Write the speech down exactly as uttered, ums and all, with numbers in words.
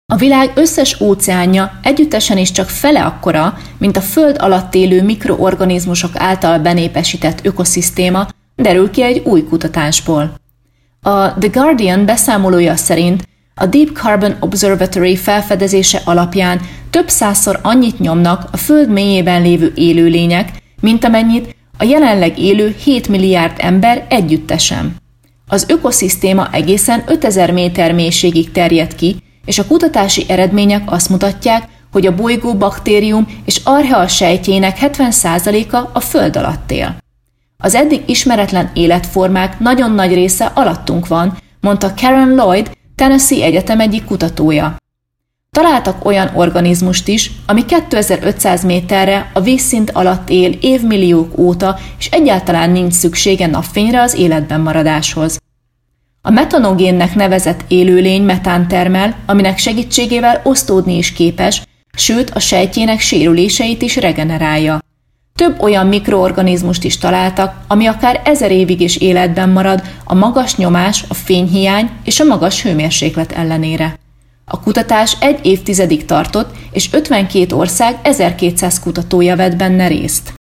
A világ összes óceánja együttesen is csak fele akkora, mint a Föld alatt élő mikroorganizmusok által benépesített ökoszisztéma, derül ki egy új kutatásból. A The Guardian beszámolója szerint a Deep Carbon Observatory felfedezése alapján több százszor annyit nyomnak a Föld mélyében lévő élőlények, mint amennyit a jelenleg élő hét milliárd ember együttesen. Az ökoszisztéma egészen ötezer méter mélységig terjed ki, és a kutatási eredmények azt mutatják, hogy a bolygó baktérium és archea sejtjének hetven százaléka a Föld alatt él. Az eddig ismeretlen életformák nagyon nagy része alattunk van, mondta Karen Lloyd, Tennessee Egyetem egyik kutatója. Találtak olyan organizmust is, ami kétezer-ötszáz méterre a vízszint alatt él évmilliók óta, és egyáltalán nincs szüksége napfényre az életben maradáshoz. A metanogénnek nevezett élőlény metán termel, aminek segítségével osztódni is képes, sőt a sejtjének sérüléseit is regenerálja. Több olyan mikroorganizmust is találtak, ami akár ezer évig is életben marad a magas nyomás, a fényhiány és a magas hőmérséklet ellenére. A kutatás egy évtizedig tartott, és ötvenkét ország ezerkétszáz kutatója vett benne részt.